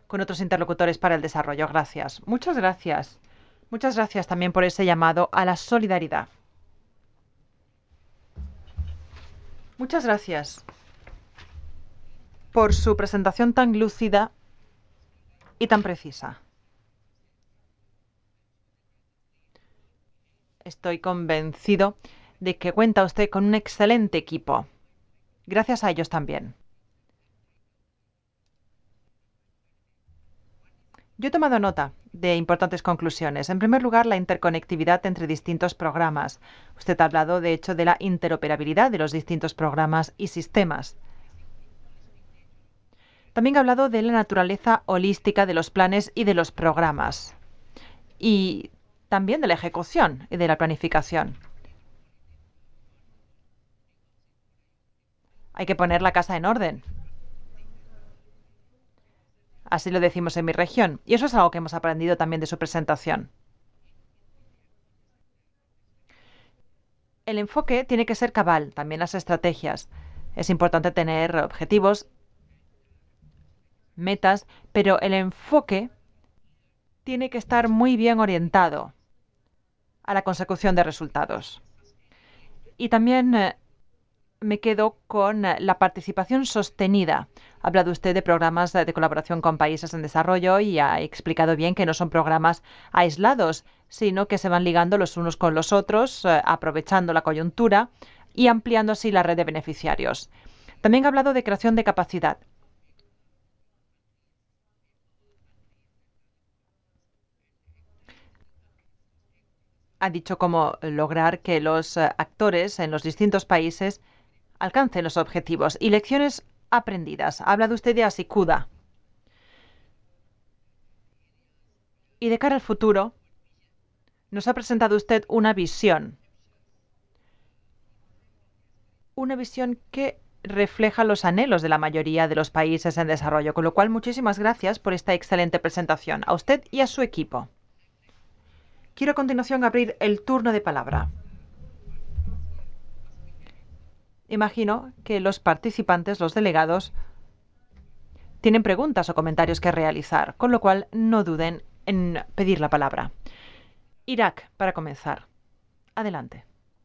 con otros interlocutores para el desarrollo. Gracias. Muchas gracias. Muchas gracias también por ese llamado a la solidaridad. Muchas gracias por su presentación tan lúcida y tan precisa. Estoy convencido de que cuenta usted con un excelente equipo. Gracias a ellos también. Yo he tomado nota de importantes conclusiones. En primer lugar, la interconectividad entre distintos programas. Usted ha hablado, de hecho, de la interoperabilidad de los distintos programas y sistemas. También ha hablado de la naturaleza holística de los planes y de los programas. Y también de la ejecución y de la planificación. Hay que poner la casa en orden. Así lo decimos en mi región. Y eso es algo que hemos aprendido también de su presentación. El enfoque tiene que ser cabal, también las estrategias. Es importante tener objetivos, metas, pero el enfoque tiene que estar muy bien orientado a la consecución de resultados. Y también me quedo con la participación sostenida. Ha hablado usted de programas de colaboración con países en desarrollo y ha explicado bien que no son programas aislados, sino que se van ligando los unos con los otros, aprovechando la coyuntura y ampliando así la red de beneficiarios. También ha hablado de creación de capacidad. Ha dicho cómo lograr que los actores en los distintos países alcancen los objetivos y lecciones aprendidas. Ha hablado usted de Asikuda. Y de cara al futuro, nos ha presentado usted una visión que refleja los anhelos de la mayoría de los países en desarrollo, con lo cual muchísimas gracias por esta excelente presentación, a usted y a su equipo. Quiero a continuación abrir el turno de palabra. Imagino que los participantes, los delegados, tienen preguntas o comentarios que realizar, con lo cual no duden en pedir la palabra. Irak, para comenzar. Adelante.